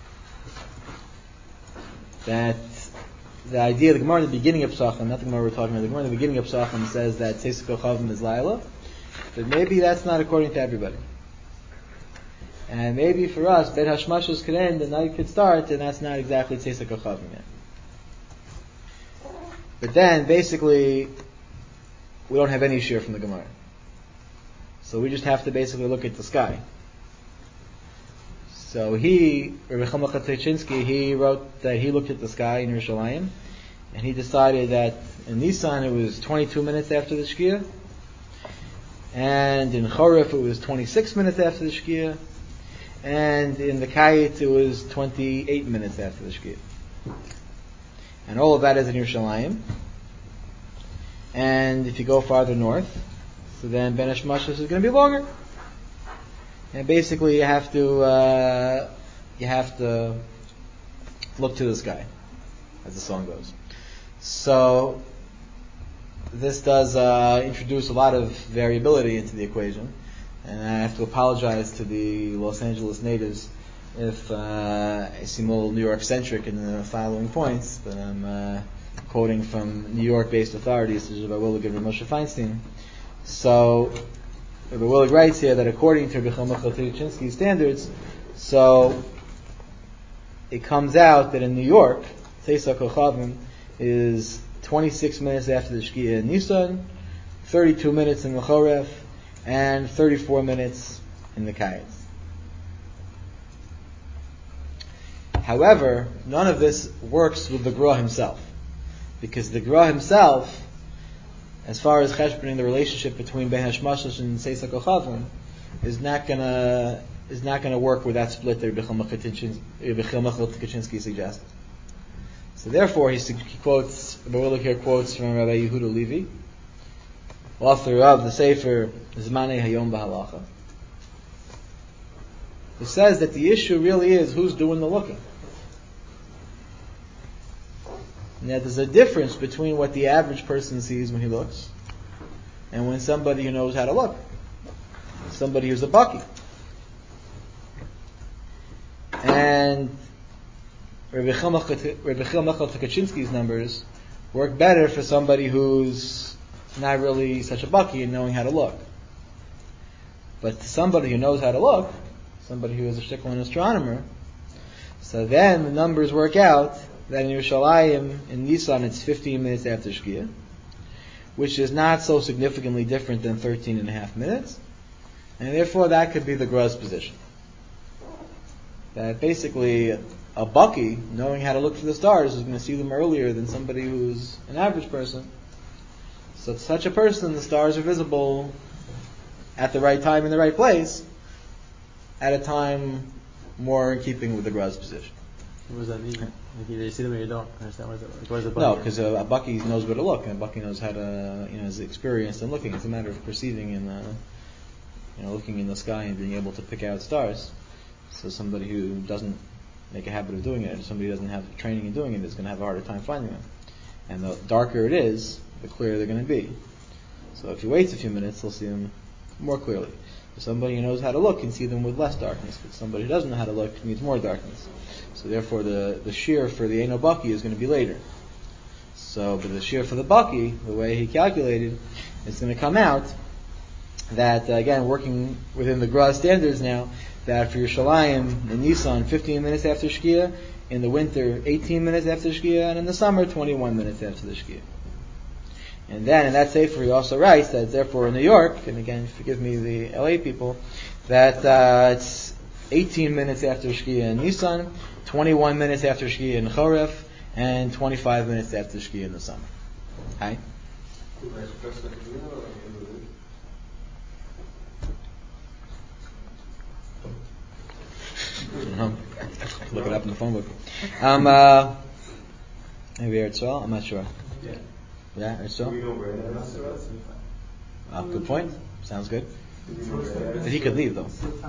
That the idea, the Gemara in the beginning of Psachim, not the Gemara we're talking about, the Gemara in the beginning of Psachim says that Tzeisa Kochavim is Laila, but maybe that's not according to everybody. And maybe for us, Bein Hashmashos could end, the night could start, and that's not exactly Tzeisa Kochavim yet. But then, basically, we don't have any share from the Gemara. So we just have to basically look at the sky. So he, Rabbi Chama Tukachinsky, he wrote that he looked at the sky in Yerushalayim, and he decided that in Nisan it was twenty-two minutes after the Shkia, and in Chorif it was twenty-six minutes after the Shkia, and in the Kayit it was twenty-eight minutes after the Shkia. And all of that is in Yerushalayim. And if you go farther north, so then Bein Hashmashos is going to be longer. And basically, you have to uh, you have to look to the sky, as the song goes. So this does uh, introduce a lot of variability into the equation, and I have to apologize to the Los Angeles natives if uh, I seem a little New York centric in the following points, but I'm uh, quoting from New York-based authorities, such as Rabbi Willig and Moshe Feinstein. So Rabbi Willig writes here that according to Rabbi Chama Tukachinsky's standards, so it comes out that in New York, Tzeisa Kochavim is twenty-six minutes after the Shkia in Nisan, thirty-two minutes in the Choref, and thirty-four minutes in the Kayet. However, none of this works with the Gra himself, because the Gra himself, as far as cheshboning the relationship between Bein Hashmashos and Tzeisa Kochavim, is not gonna is not gonna work with that split that Rabbi Chama Tukachinsky suggested. So therefore, he, he quotes, Rabbi Willig here quotes from Rabbi Yehuda Levi, author of the Sefer Zmanei Hayom B'Halacha, who says that the issue really is who's doing the looking. Now, there's a difference between what the average person sees when he looks and when somebody who knows how to look. Somebody who's a bucky. And Rabbi Chama Tukachinsky's numbers work better for somebody who's not really such a bucky in knowing how to look. But to somebody who knows how to look, somebody who is a shtickle astronomer, so then the numbers work out that in Yerushalayim, in Nisan, it's fifteen minutes after Shkia, which is not so significantly different than thirteen and a half minutes, and therefore that could be the Gra's position. That basically a bucky, knowing how to look for the stars, is going to see them earlier than somebody who's an average person. So to such a person, the stars are visible at the right time in the right place, at a time more in keeping with the Gra's position. What does that mean? Like either you see them or you don't. I understand what is it? Like, what is a bucky? No, because a, a bucky knows where to look, and a bucky knows how to, you know, is experienced in looking. It's a matter of perceiving and, uh, you know, looking in the sky and being able to pick out stars. So somebody who doesn't make a habit of doing it, or somebody who doesn't have training in doing it, is going to have a harder time finding them. And the darker it is, the clearer they're going to be. So if he waits a few minutes, he'll see them more clearly. Somebody who knows how to look can see them with less darkness, but somebody who doesn't know how to look needs more darkness. So therefore, the, the shear for the Eino Bucky is going to be later. So, but the shear for the Bucky, the way he calculated, it's going to come out that, uh, again, working within the Gra standards now, that for Yerushalayim, in Nisan, fifteen minutes after Shkia, in the winter, eighteen minutes after Shkia, and in the summer, twenty-one minutes after the Shkia. And then in that sefer he also writes that therefore in New York, and again forgive me the L A people, that uh, it's eighteen minutes after Shkia in Nisan, twenty-one minutes after Shkia in Choref, and twenty-five minutes after Shkia in the summer. Hi? Look it up in the phone book. Um, uh, maybe Eretz Yisrael? I'm not sure. Yeah. Yeah, Eretz Yisrael? Oh, good point. Sounds good. But he could leave though.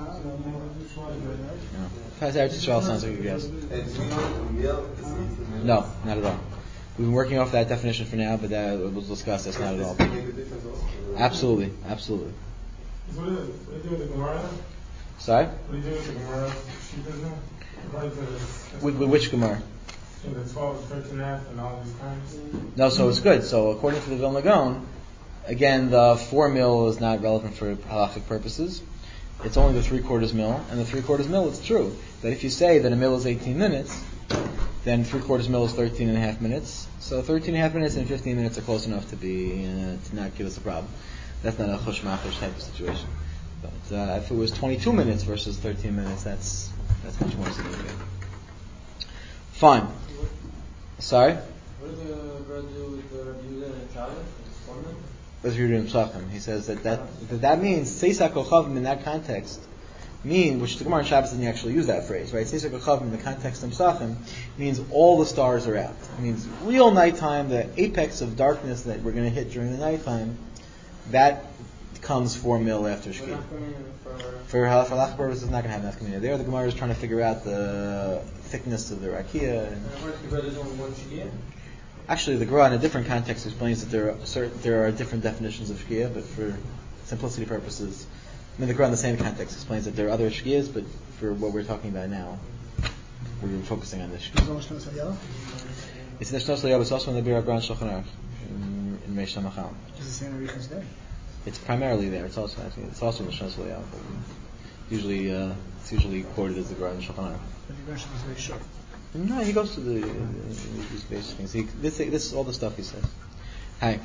No. Eretz Yisrael sounds like a good guess. And do you know the meal is eighteen minutes? No, not at all. We've been working off that definition for now, but that we'll discuss. That's not at all. Does it make a difference also? Absolutely, absolutely. What do you what do you do with the Gemara? Sorry? What do you do with the Gemara? She does now? According to this- With, with which Gemara? In the twelve, thirteen and a half, and all these times. No, so it's good. So according to the Vilna Gaon, again, the four mil is not relevant for halachic purposes. It's only the three quarters mil, and the three quarters mil, it's true that if you say that a mil is eighteen minutes, then three quarters mil is thirteen and a half minutes. So thirteen and a half minutes and fifteen minutes are close enough to be uh, to not give us a problem. That's not a chush machash type of situation. But uh, if it was twenty-two minutes versus thirteen minutes, that's that's much more significant. Fine. Sorry? What does the Rebbe do with the Rebbe Yehuda and Italian? As you're doing Psachim, he says that that, that, that means Seisa Kochavim in that context mean, which the Gemara in Shabbos doesn't actually use that phrase, right? Seisa Kochavim in the context of Psachim means all the stars are out. It means real nighttime, the apex of darkness that we're going to hit during the nighttime, that comes four mil after Shkia. For halach for halach purposes, it's not going to have nafkamina. There, the Gemara is trying to figure out the thickness of the rakia. And actually, the Gemara in a different context explains that there are certain, there are different definitions of shkia, but for simplicity purposes, I mean the Gemara in the same context explains that there are other shkias, but for what we're talking about now, we're focusing on this shkia. It's in the Shnos L'Yah, but it's also in the Bir HaGran Shulchan Aruch in in Reish Hamachal. Is it saying Arichas there? It's primarily there. It's also actually, it's also in the Shnos L'Yah, but usually uh, it's usually quoted as the Gemara in Shulchan Aruch. But the Gershon is very short. No, he goes to the uh, these basic things. He, this, this is all the stuff he says. Hi.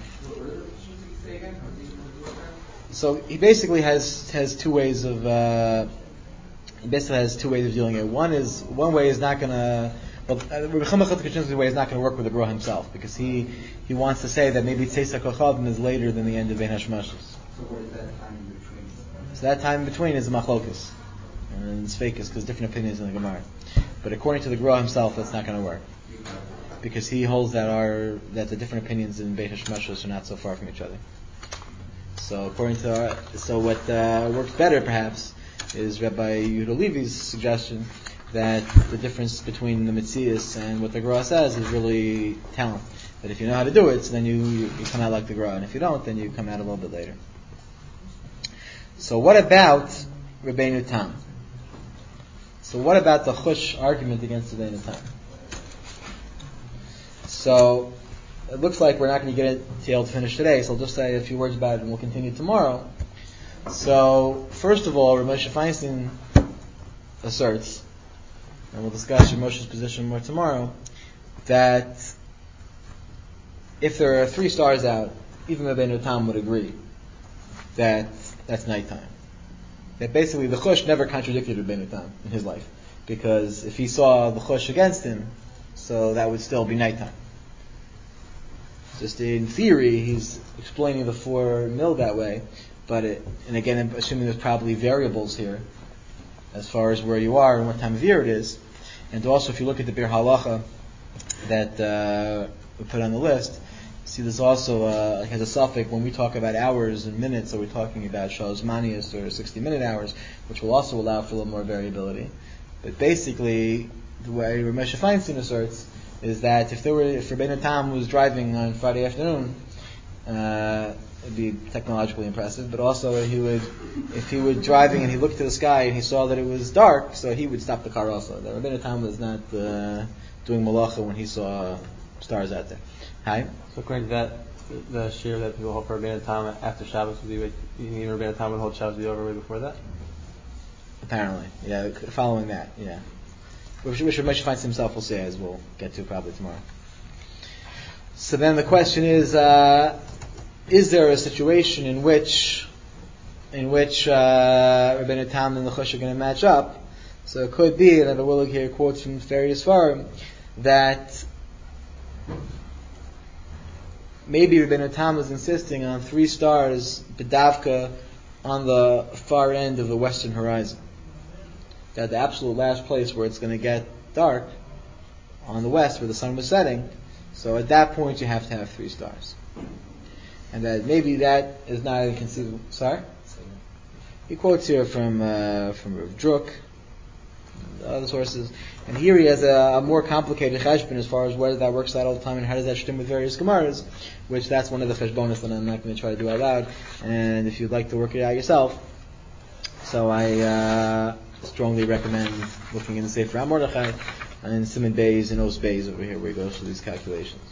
So he basically has has two ways of uh, he basically has two ways of dealing it. One is one way is not going to well, Rabbi Chama Kaczynski's way is not going to work with the Gra himself because he he wants to say that maybe Tzeisa Kochavim is later than the end of Bein Hashmashos. So what is that time in between? So that time in between is the Machlokus and it's Fakis because different opinions in the Gemara. But according to the Gra himself, that's not going to work because he holds that our that the different opinions in Beit Hashmashos are not so far from each other. So according to our, so what uh, works better perhaps is Rabbi Yehuda Levi's suggestion that the difference between the Metzias and what the Gra says is really talent. That if you know how to do it, so then you, you come out like the Gra, and if you don't, then you come out a little bit later. So what about Rabbeinu Tam? So what about the Chush argument against the Rabbeinu Tam? So it looks like we're not going to get it to able to finish today, so I'll just say a few words about it and we'll continue tomorrow. So first of all, Rav Moshe Feinstein asserts, and we'll discuss Rav Moshe's position more tomorrow, that if there are three stars out, even Rabbeinu Tam would agree that that's nighttime. That basically the Chush never contradicted Rabbeinu Tam in his life, because if he saw the Chush against him, so that would still be nighttime. Just in theory, he's explaining the four mil that way, but it, and again, assuming there's probably variables here, as far as where you are and what time of year it is, and also if you look at the Bir Halacha that uh, we put on the list, see there's also uh, has a suffix when we talk about hours and minutes, so we're talking about Shalosh Manias or sixty minute hours, which will also allow for a little more variability. But basically, the way Rav Moshe Feinstein asserts is that if there were, if Rabbeinu Tam was driving on Friday afternoon, uh, it'd be technologically impressive. But also, he would, if he was driving and he looked to the sky and he saw that it was dark, so he would stop the car also. That Rabbeinu Tam was not uh, doing malacha when he saw stars out there. Hi. So according to that, the shir that people hold for Rabbeinu Tam after Shabbos would be, you mean Rabbeinu Tam would hold Shabbos be over way before that? Apparently, yeah. Following that, yeah. Which Rav Moshe Feinstein himself will say, as we'll get to probably tomorrow. So then the question is, uh, is there a situation in which in which uh, Rabbeinu Tam and the Chush are going to match up? So it could be, and I will hear quotes from various Farim, that maybe Rabbeinu Tam is insisting on three stars, B'davka, on the far end of the western horizon. That the absolute last place where it's going to get dark, on the west where the sun was setting, so at that point you have to have three stars. And that maybe that is not inconceivable. Sorry? He quotes here from uh, from Rav Druk, other sources, and here he has a, a more complicated cheshbon as far as whether that works out all the time and how does that stem with various gemaras, which that's one of the cheshbonos that I'm not going to try to do out loud, and if you'd like to work it out yourself, so I uh, strongly recommend looking in the Sefer HaMordechai and Siman Beis and Os Beis over here where he goes through these calculations.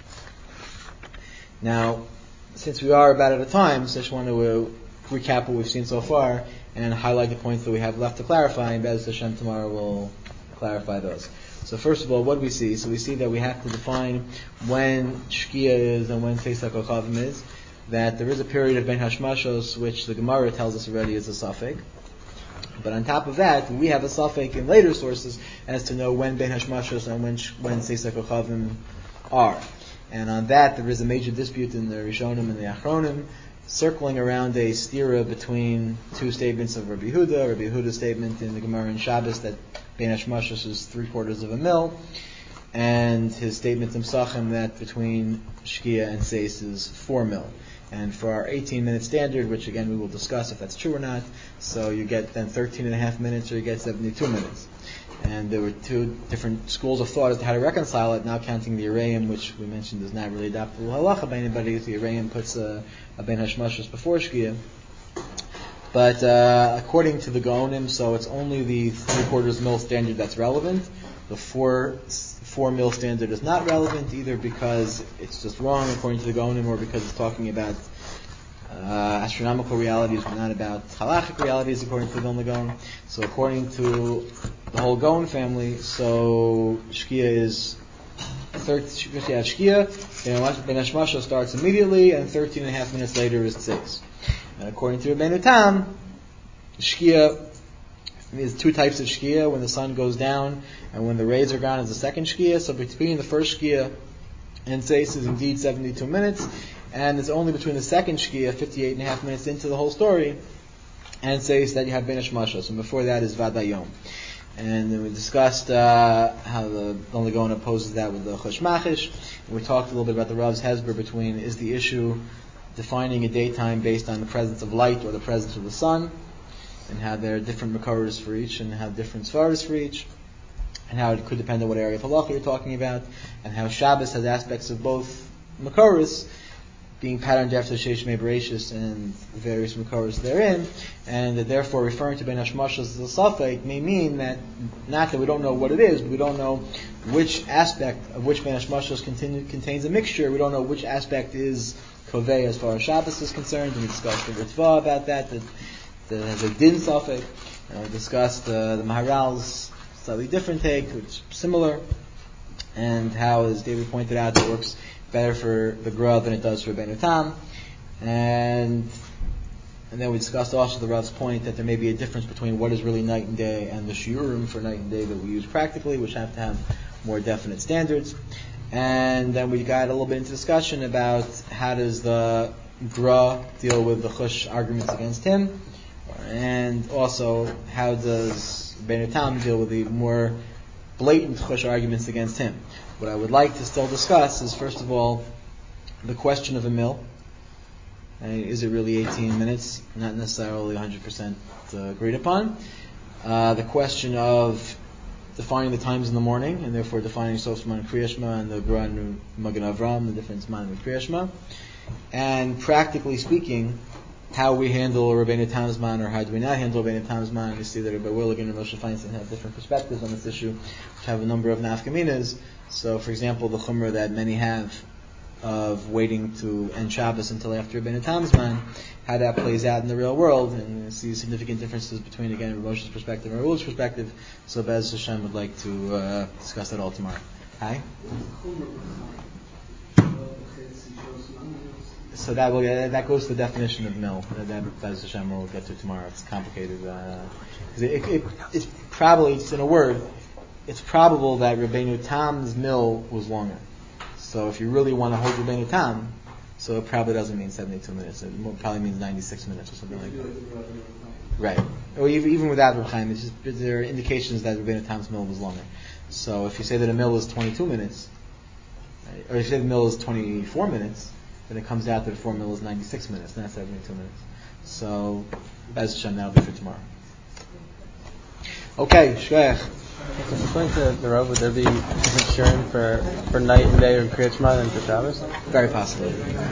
Now, since we are about out of time, so I just want to uh, recap what we've seen so far and highlight the points that we have left to clarify, and Be'ez Hashem tomorrow will clarify those. So first of all, what do we see? So we see that we have to define when Shkia is and when Tzeis HaKochavim is, that there is a period of Ben Hashmashos which the Gemara tells us already is a Safek. But on top of that, we have a Safek in later sources as to know when Ben Hashmashos and when when Tzeis HaKochavim are. And on that, there is a major dispute in the Rishonim and the Achronim, circling around a stira between two statements of Rabbi Yehuda. Rabbi Yehuda's statement in the Gemara in Shabbos that Ben Hashmashos is three quarters of a mil, and his statement in Psachim that between Shkia and Seis is four mil. And for our eighteen minute standard, which again we will discuss if that's true or not, so you get then thirteen and a half minutes or you get seventy-two minutes. And there were two different schools of thought as to how to reconcile it, now counting the Arayim, which we mentioned is not really adaptable halacha by anybody. The Arayim puts a, a Ben Hashmashos before Shkia. But uh, according to the Gaonim, so it's only the three quarters mil standard that's relevant. The four four mil standard is not relevant, either because it's just wrong according to the Gaonim, or because it's talking about uh, astronomical realities, but not about halachic realities according to the Vilna Gaon. So according to the whole Gaon family, so Shkia is thirteen, yeah, Shkia, Ben Hashmashos starts immediately, and thirteen and a half minutes later is Tzeis. And according to Rabbeinu Tam, Shkia is two types of Shkia, when the sun goes down and when the rays are gone is the second Shkia. So between the first Shkia and Tzeis is indeed seventy-two minutes, and it's only between the second Shkia, fifty-eight and a half minutes into the whole story, and Tzeis that you have Ben Hashmashos, and before that is Vadayom. And then we discussed uh, how the Vilna Gaon opposes that with the Chush Machish, and we talked a little bit about the Rav's Hezber between is the issue defining a daytime based on the presence of light or the presence of the sun, and how there are different Makoros for each, and how different Svaras for each, and how it could depend on what area of halacha you're talking about, and how Shabbos has aspects of both Makoros, being patterned after Sheish Mei Bereshis and various Makoros therein, and that therefore referring to Ben Hashmashos as a Safek may mean that, not that we don't know what it is, but we don't know which aspect of which Ben Hashmashos contains a mixture, we don't know which aspect is Kovei as far as Shabbos is concerned, and we discussed the Ritva about that, that that has a din Safek. Uh, we discussed uh, the Maharal's slightly different take, which is similar, and how, as David pointed out, it works better for the Gra than it does for Rabbeinu Tam. And and then we discussed also the Rav's point that there may be a difference between what is really night and day and the shiurim for night and day that we use practically, which have to have more definite standards. And then we got a little bit into discussion about how does the Gra deal with the Chush arguments against him, and also how does Rabbeinu Tam deal with the more blatant Chush arguments against him. What I would like to still discuss is, first of all, the question of a mill. Uh, is it really eighteen minutes? Not necessarily one hundred percent uh, agreed upon. Uh, the question of defining the times in the morning, and therefore defining Sof Zman Kriya Shema and the Gra and Magen Avram, the difference Zman with Kriya Shema. And practically speaking, how we handle Rabbeinu Tam's Zman, or how do we not handle Rabbeinu Tam's Zman. You see that Rabbi Willigan and Moshe Feinstein have different perspectives on this issue, which have a number of nafkaminas. So, for example, the chumrah that many have of waiting to end Shabbos until after Rabbeinu Tam's Zman, how that plays out in the real world, and you see significant differences between, again, Rabbi Moshe's perspective and Rabbi perspective. So, Be'ez Hashem would like to uh, discuss that all tomorrow. Hi? So that will that goes to the definition of mill. That, that Bez Hashem we'll get to tomorrow. It's complicated. Uh, it, it, it's probably, it's in a word, it's probable that Rabbeinu Tam's mill was longer. So if you really want to hold Rabbeinu Tam, so it probably doesn't mean seventy-two minutes. It probably means ninety-six minutes or something like that. Right. Or even, even without Reb Chaim, it's just, there are indications that Rabbeinu Tam's mill was longer. So if you say that a mill is twenty-two minutes, right, or if you say the mill is twenty-four minutes, then it comes out that the four mill is ninety-six minutes, not seventy-two minutes. So, Bez Hashem, that'll be for tomorrow. Okay, Shkoyach. According to the Rav, would there be different shirim for, for night and day or Kriyat Shema than for Shabbos? Very possibly.